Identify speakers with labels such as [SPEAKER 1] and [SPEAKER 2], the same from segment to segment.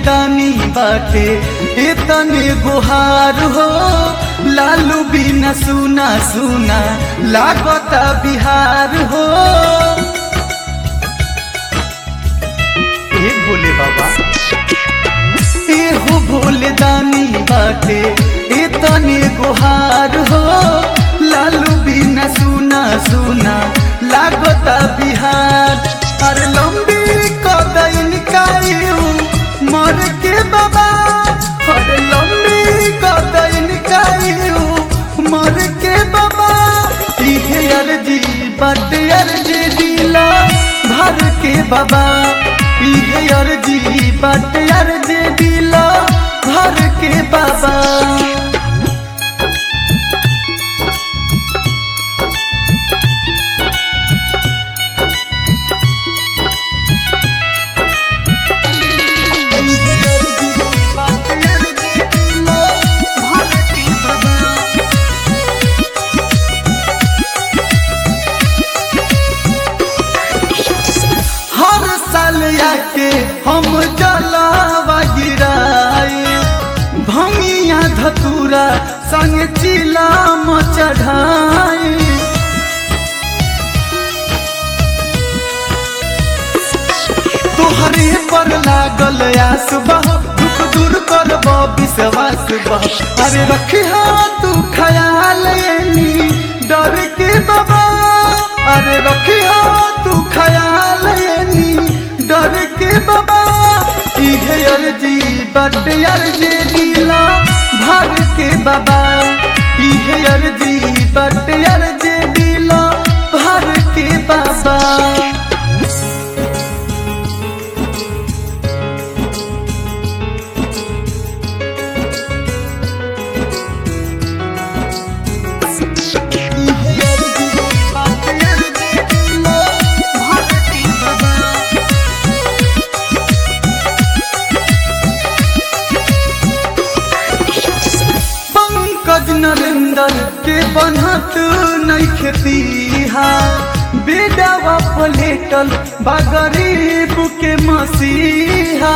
[SPEAKER 1] दानी बाटे इतने गुहार हो, लालू बिना सुना सुना लागता बिहार हो। ए भोले बाबा हो भोले दानी बाटे इतने गुहार हो, लालू बिना सुना सुना लागता बिहार। अरे लंबी कदइन कायू मर के बाबा, अरे लंबी कदइन कायू मर के बाबा। इहे अर्जी बाटे अर्जी दिला भर के बाबा, इहे अर्जी बाटे अर्जी दिला भर के बाबा। के हम जलावा गिराए, भंगिया धतूरा संग चिलाम चढ़ाए। तोहरे पर लागल आस बह, दुख दूर करब विश्वास बह। अरे रखी तू ख्याल एनी डर के बाबा, अरे रखी तू ख्याल एनी डर के बाबा। इहे अर्जी बाटे अर्जी दिला भर के बाबा, इहे अर्जी बाटे अर्जी दिला भर के बाबा। नरेंद्र के बनत नहीं खेतीहा, बेडावा पलेटल बा गरीब के मसीहा।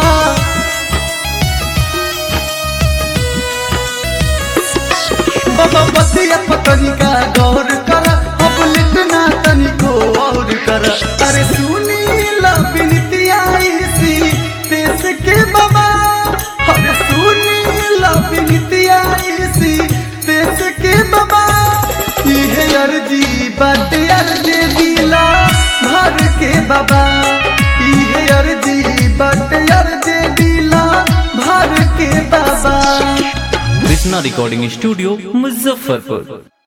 [SPEAKER 1] बाबा बतिया पतनिका गौर कर, अब लिखना तनिको और कर। अरे सुनी ला बिनती आईसी देश के बाबा, अरे सुनी ला बिनती आईसी देश के बाबा। इहे अर्जी बाटे अर्जी दिला भर के बाबा, इहे अर्जी बाटे अर्जी दिला भर के बाबा।
[SPEAKER 2] Krishna recording studio Muzaffarpur.